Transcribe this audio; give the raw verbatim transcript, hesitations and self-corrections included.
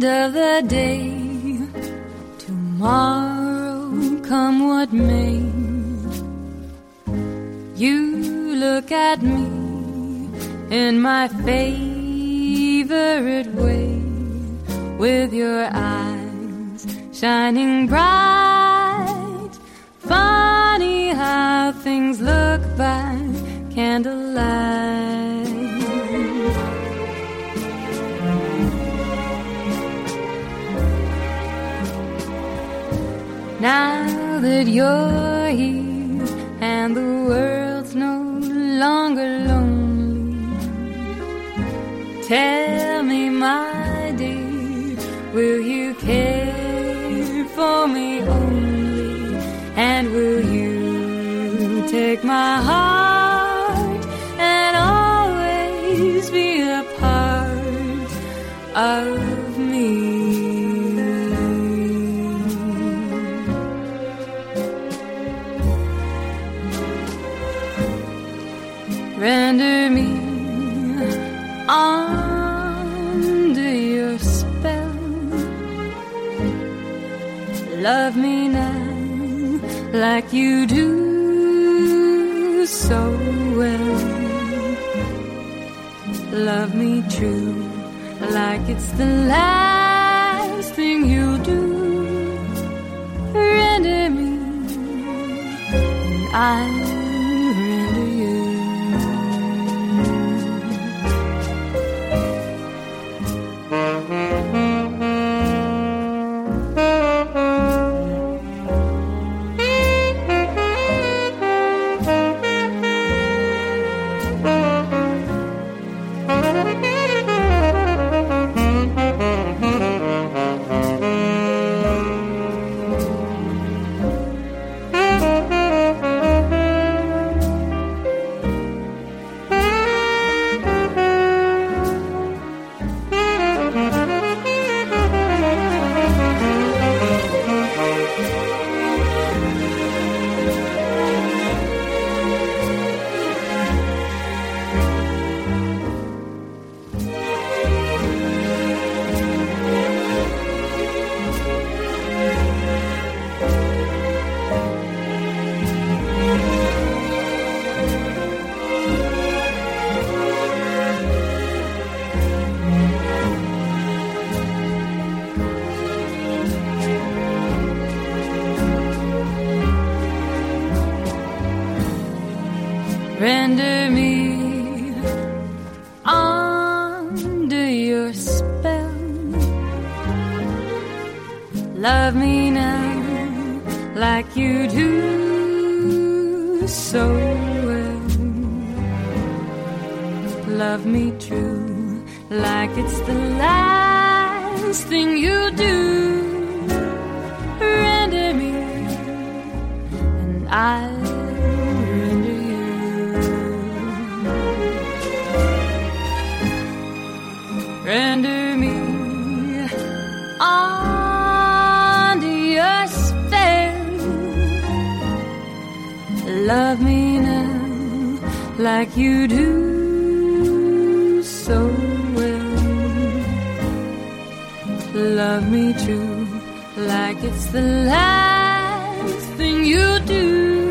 end of the day, tomorrow come what may, you look at me in my favorite way, with your eyes shining bright. Funny how things look by candlelight. Now that you're here and the world's no longer lonely, tell me, my dear, will you care for me only? And will you take my heart and always be a part of me? Render me under your spell. Love me now like you do so well. Love me true like it's the last thing you'll do. Render me and I render me under your spell. Love me now like you do so well. Love me true like it's the last thing you do. Render me and I render me under your spell. Love me now like you do so well. Love me true like it's the last thing you do.